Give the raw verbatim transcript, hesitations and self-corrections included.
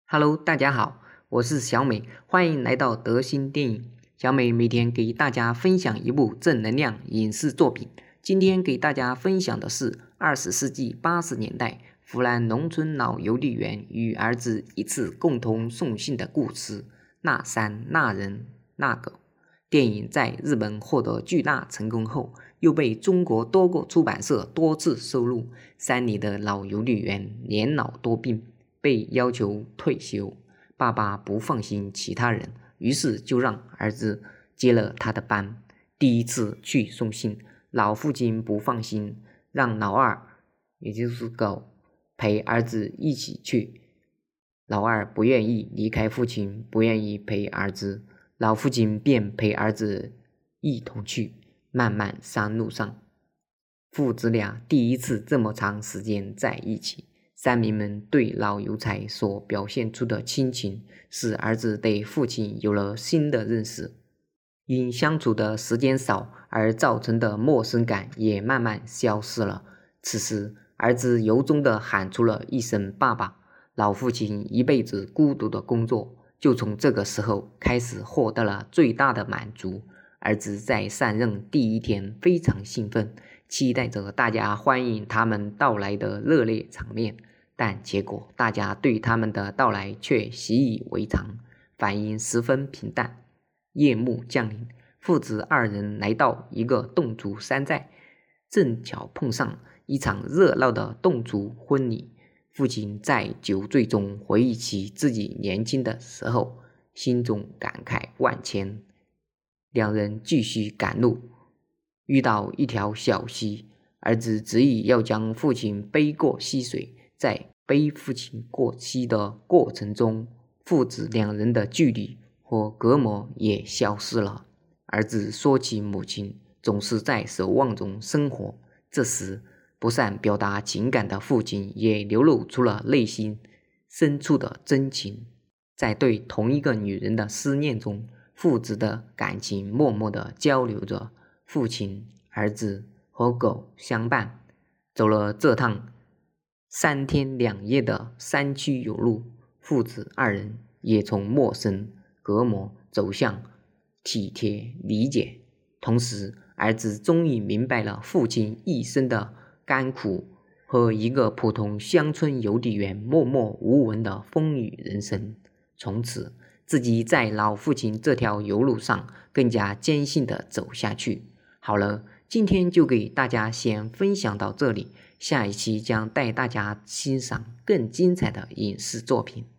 Hello，大家好，我是小美，欢迎来到德心电影。小美每天给大家分享一部正能量影视作品。今天给大家分享的是二十世纪八十年代湖南农村老邮递员与儿子一次共同送信的故事。那山、那人、那狗。电影在日本获得巨大成功后，又被中国多个出版社多次收录。山里的老邮递员年老多病，被要求退休，爸爸不放心其他人，于是就让儿子接了他的班。第一次去送信，老父亲不放心，让老二，也就是狗，陪儿子一起去。老二不愿意离开父亲，不愿意陪儿子，老父亲便陪儿子一同去。漫漫山路上，父子俩第一次这么长时间在一起。山民们对老邮差所表现出的亲情，使儿子对父亲有了新的认识。因相处的时间少而造成的陌生感也慢慢消失了。此时，儿子由衷地喊出了一声爸爸。老父亲一辈子孤独的工作，就从这个时候开始获得了最大的满足。儿子在上任第一天非常兴奋，期待着大家欢迎他们到来的热烈场面，但结果大家对他们的到来却习以为常，反应十分平淡。夜幕降临，父子二人来到一个侗族山寨，正巧碰上一场热闹的侗族婚礼。父亲在酒醉中回忆起自己年轻的时候，心中感慨万千。两人继续赶路，遇到一条小溪，儿子执意要将父亲背过溪水。在背父亲过溪的过程中，父子两人的距离和隔膜也消失了。儿子说起母亲总是在守望中生活，这时不善表达情感的父亲也流露出了内心深处的真情。在对同一个女人的思念中，父子的感情默默地交流着。父亲、儿子和狗相伴，走了这趟三天两夜的山区有路，父子二人也从陌生隔膜走向体贴理解。同时，儿子终于明白了父亲一生的甘苦和一个普通乡村邮递员默默无闻的风雨人生。从此，自己在老父亲这条邮路上更加坚信地走下去。好了，今天就给大家先分享到这里，下一期将带大家欣赏更精彩的影视作品。